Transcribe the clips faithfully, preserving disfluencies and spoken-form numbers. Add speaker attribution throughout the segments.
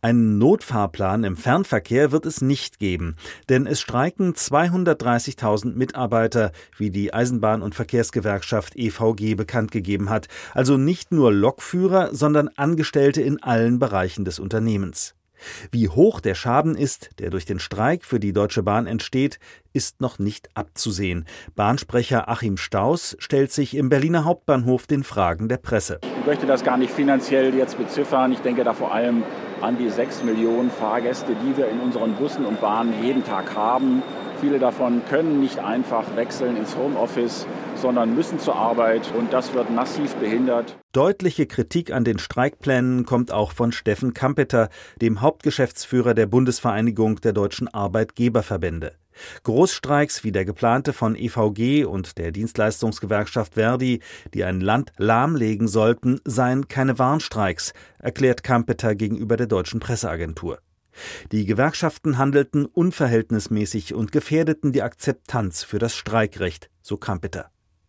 Speaker 1: Einen Notfahrplan im Fernverkehr wird es nicht geben, denn es streiken zweihundertdreißigtausend Mitarbeiter, wie die Eisenbahn- und Verkehrsgewerkschaft E V G bekannt gegeben hat. Also nicht nur Lokführer, sondern Angestellte in allen Bereichen des Unternehmens. Wie hoch der Schaden ist, der durch den Streik für die Deutsche Bahn entsteht, ist noch nicht abzusehen. Bahnsprecher Achim Staus stellt sich im Berliner Hauptbahnhof den Fragen der Presse.
Speaker 2: Ich möchte das gar nicht finanziell jetzt beziffern. Ich denke da vor allem an die sechs Millionen Fahrgäste, die wir in unseren Bussen und Bahnen jeden Tag haben. Viele davon können nicht einfach wechseln ins Homeoffice, sondern müssen zur Arbeit, und das wird massiv behindert.
Speaker 1: Deutliche Kritik an den Streikplänen kommt auch von Steffen Kampeter, dem Hauptgeschäftsführer der Bundesvereinigung der deutschen Arbeitgeberverbände. Großstreiks wie der geplante von E V G und der Dienstleistungsgewerkschaft Verdi, die ein Land lahmlegen sollten, seien keine Warnstreiks, erklärt Kampeter gegenüber der deutschen Presseagentur. Die Gewerkschaften handelten unverhältnismäßig und gefährdeten die Akzeptanz für das Streikrecht, so Kampeter.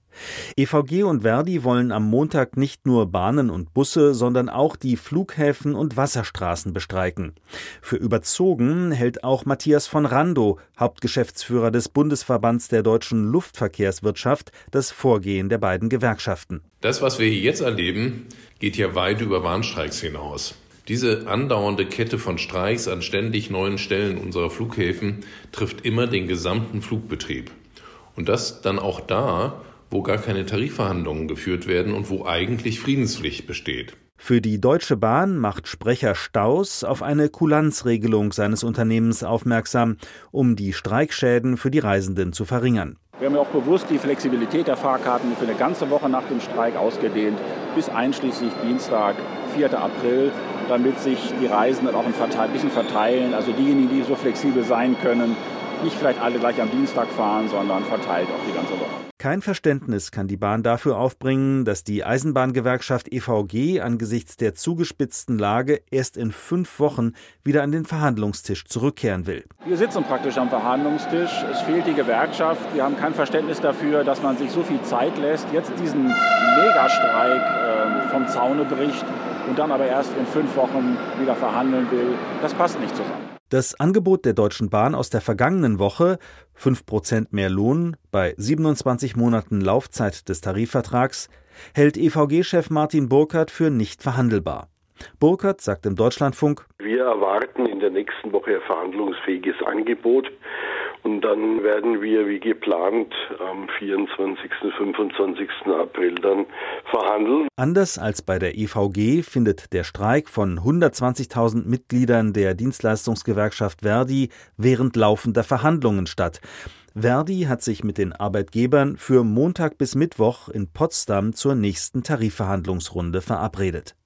Speaker 1: E V G und Verdi wollen am Montag nicht nur Bahnen und Busse, sondern auch die Flughäfen und Wasserstraßen bestreiken. Für überzogen hält auch Matthias von Randow, Hauptgeschäftsführer des Bundesverbands der deutschen Luftverkehrswirtschaft, das Vorgehen der beiden Gewerkschaften.
Speaker 3: Das, was wir hier jetzt erleben, geht ja weit über Warnstreiks hinaus. Diese andauernde Kette von Streiks an ständig neuen Stellen unserer Flughäfen trifft immer den gesamten Flugbetrieb. Und das dann auch da, wo gar keine Tarifverhandlungen geführt werden und wo eigentlich Friedenspflicht besteht.
Speaker 1: Für die Deutsche Bahn macht Sprecher Staus auf eine Kulanzregelung seines Unternehmens aufmerksam, um die Streikschäden für die Reisenden zu verringern.
Speaker 2: Wir haben ja auch bewusst die Flexibilität der Fahrkarten für eine ganze Woche nach dem Streik ausgedehnt, bis einschließlich Dienstag, vierten April, damit sich die Reisenden auch ein bisschen verteilen. Also diejenigen, die so flexibel sein können, nicht vielleicht alle gleich am Dienstag fahren, sondern verteilt auf die ganze Woche.
Speaker 1: Kein Verständnis kann die Bahn dafür aufbringen, dass die Eisenbahngewerkschaft E V G angesichts der zugespitzten Lage erst in fünf Wochen wieder an den Verhandlungstisch zurückkehren will.
Speaker 2: Wir sitzen praktisch am Verhandlungstisch. Es fehlt die Gewerkschaft. Wir haben kein Verständnis dafür, dass man sich so viel Zeit lässt, jetzt diesen Megastreik äh, vom Zaune bricht und dann aber erst in fünf Wochen wieder verhandeln will. Das passt nicht zusammen.
Speaker 1: Das Angebot der Deutschen Bahn aus der vergangenen Woche, fünf Prozent mehr Lohn bei siebenundzwanzig Monaten Laufzeit des Tarifvertrags, hält E V G-Chef Martin Burkhardt für nicht verhandelbar. Burkhardt sagt im Deutschlandfunk:
Speaker 4: Wir erwarten in der nächsten Woche ein verhandlungsfähiges Angebot. Und dann werden wir, wie geplant, am vierundzwanzigsten, fünfundzwanzigsten April dann verhandeln.
Speaker 1: Anders als bei der E V G findet der Streik von hundertzwanzigtausend Mitgliedern der Dienstleistungsgewerkschaft Verdi während laufender Verhandlungen statt. Verdi hat sich mit den Arbeitgebern für Montag bis Mittwoch in Potsdam zur nächsten Tarifverhandlungsrunde verabredet.